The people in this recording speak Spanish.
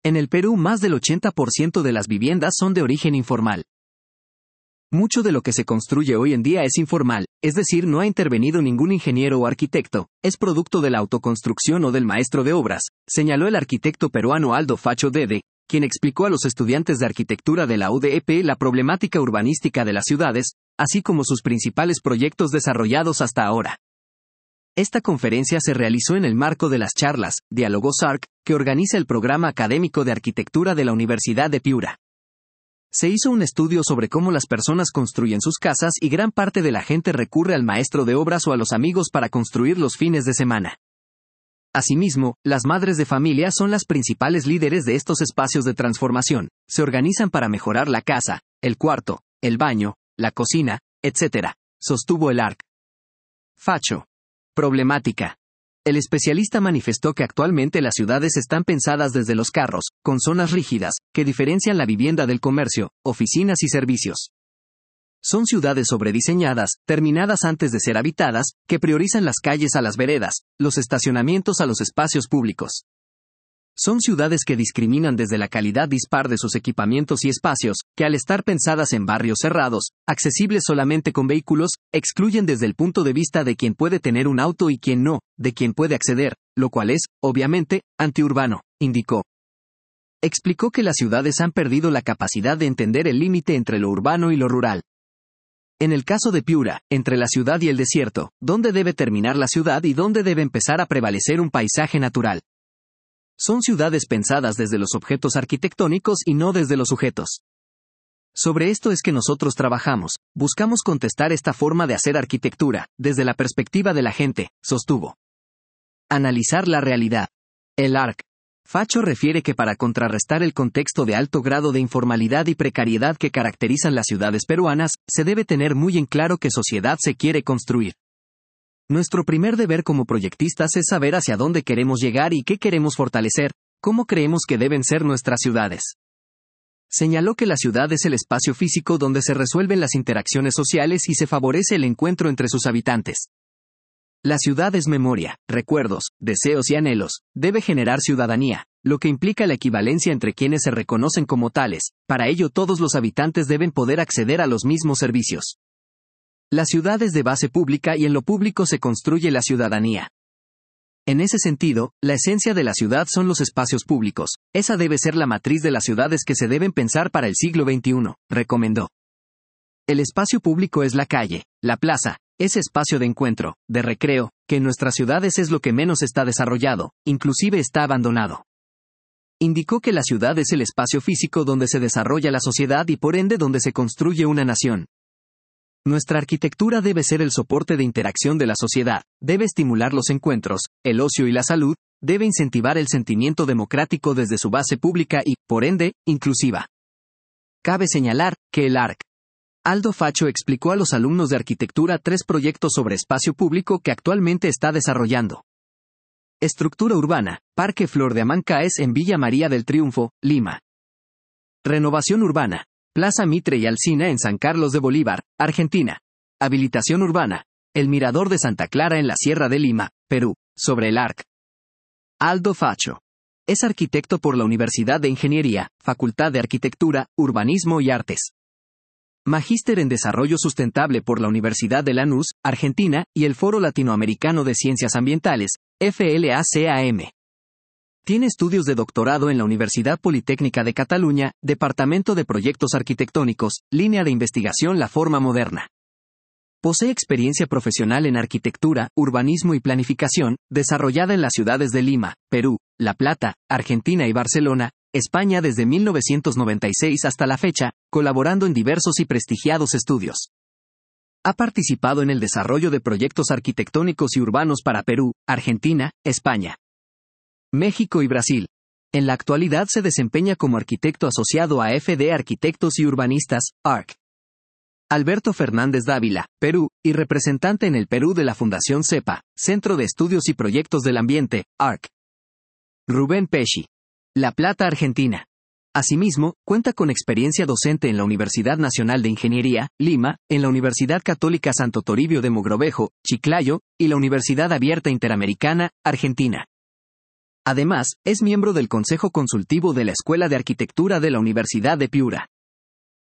En el Perú, más del 80% de las viviendas son de origen informal. Mucho de lo que se construye hoy en día es informal, es decir, no ha intervenido ningún ingeniero o arquitecto, es producto de la autoconstrucción o del maestro de obras, señaló el arquitecto peruano Aldo Facho Dede, quien explicó a los estudiantes de arquitectura de la UDEP la problemática urbanística de las ciudades, así como sus principales proyectos desarrollados hasta ahora. Esta conferencia se realizó en el marco de las charlas Diálogos ARC, que organiza el Programa Académico de Arquitectura de la Universidad de Piura. Se hizo un estudio sobre cómo las personas construyen sus casas y gran parte de la gente recurre al maestro de obras o a los amigos para construir los fines de semana. Asimismo, las madres de familia son las principales líderes de estos espacios de transformación, se organizan para mejorar la casa, el cuarto, el baño, la cocina, etc., sostuvo el ARC. Facho. Problemática. El especialista manifestó que actualmente las ciudades están pensadas desde los carros, con zonas rígidas, que diferencian la vivienda del comercio, oficinas y servicios. Son ciudades sobrediseñadas, terminadas antes de ser habitadas, que priorizan las calles a las veredas, los estacionamientos a los espacios públicos. Son ciudades que discriminan desde la calidad dispar de sus equipamientos y espacios, que al estar pensadas en barrios cerrados, accesibles solamente con vehículos, excluyen desde el punto de vista de quien puede tener un auto y quien no, de quien puede acceder, lo cual es, obviamente, antiurbano, indicó. Explicó que las ciudades han perdido la capacidad de entender el límite entre lo urbano y lo rural. En el caso de Piura, entre la ciudad y el desierto, ¿dónde debe terminar la ciudad y dónde debe empezar a prevalecer un paisaje natural? Son ciudades pensadas desde los objetos arquitectónicos y no desde los sujetos. Sobre esto es que nosotros trabajamos, buscamos contestar esta forma de hacer arquitectura, desde la perspectiva de la gente, sostuvo. Analizar la realidad. El ARC. Facho refiere que para contrarrestar el contexto de alto grado de informalidad y precariedad que caracterizan las ciudades peruanas, se debe tener muy en claro qué sociedad se quiere construir. Nuestro primer deber como proyectistas es saber hacia dónde queremos llegar y qué queremos fortalecer, cómo creemos que deben ser nuestras ciudades. Señaló que la ciudad es el espacio físico donde se resuelven las interacciones sociales y se favorece el encuentro entre sus habitantes. La ciudad es memoria, recuerdos, deseos y anhelos, debe generar ciudadanía, lo que implica la equivalencia entre quienes se reconocen como tales, para ello todos los habitantes deben poder acceder a los mismos servicios. La ciudad es de base pública y en lo público se construye la ciudadanía. En ese sentido, la esencia de la ciudad son los espacios públicos, esa debe ser la matriz de las ciudades que se deben pensar para el siglo XXI, recomendó. El espacio público es la calle, la plaza, ese espacio de encuentro, de recreo, que en nuestras ciudades es lo que menos está desarrollado, inclusive está abandonado. Indicó que la ciudad es el espacio físico donde se desarrolla la sociedad y por ende donde se construye una nación. Nuestra arquitectura debe ser el soporte de interacción de la sociedad, debe estimular los encuentros, el ocio y la salud, debe incentivar el sentimiento democrático desde su base pública y, por ende, inclusiva. Cabe señalar que el ARC. Aldo Facho explicó a los alumnos de arquitectura 3 proyectos sobre espacio público que actualmente está desarrollando. Estructura urbana, Parque Flor de Amancaes en Villa María del Triunfo, Lima. Renovación urbana, Plaza Mitre y Alsina en San Carlos de Bolívar, Argentina. Habilitación urbana, el Mirador de Santa Clara en la Sierra de Lima, Perú, sobre el ARC. Aldo Facho. Es arquitecto por la Universidad de Ingeniería, Facultad de Arquitectura, Urbanismo y Artes. Magíster en Desarrollo Sustentable por la Universidad de Lanús, Argentina, y el Foro Latinoamericano de Ciencias Ambientales, FLACAM. Tiene estudios de doctorado en la Universidad Politécnica de Cataluña, Departamento de Proyectos Arquitectónicos, línea de investigación La Forma Moderna. Posee experiencia profesional en arquitectura, urbanismo y planificación, desarrollada en las ciudades de Lima, Perú, La Plata, Argentina y Barcelona, España desde 1996 hasta la fecha, colaborando en diversos y prestigiados estudios. Ha participado en el desarrollo de proyectos arquitectónicos y urbanos para Perú, Argentina, España, México y Brasil. En la actualidad se desempeña como arquitecto asociado a FD Arquitectos y Urbanistas, ARC. Alberto Fernández Dávila, Perú, y representante en el Perú de la Fundación CEPA, Centro de Estudios y Proyectos del Ambiente, ARC. Rubén Pesci. La Plata, Argentina. Asimismo, cuenta con experiencia docente en la Universidad Nacional de Ingeniería, Lima, en la Universidad Católica Santo Toribio de Mogrovejo, Chiclayo, y la Universidad Abierta Interamericana, Argentina. Además, es miembro del Consejo Consultivo de la Escuela de Arquitectura de la Universidad de Piura.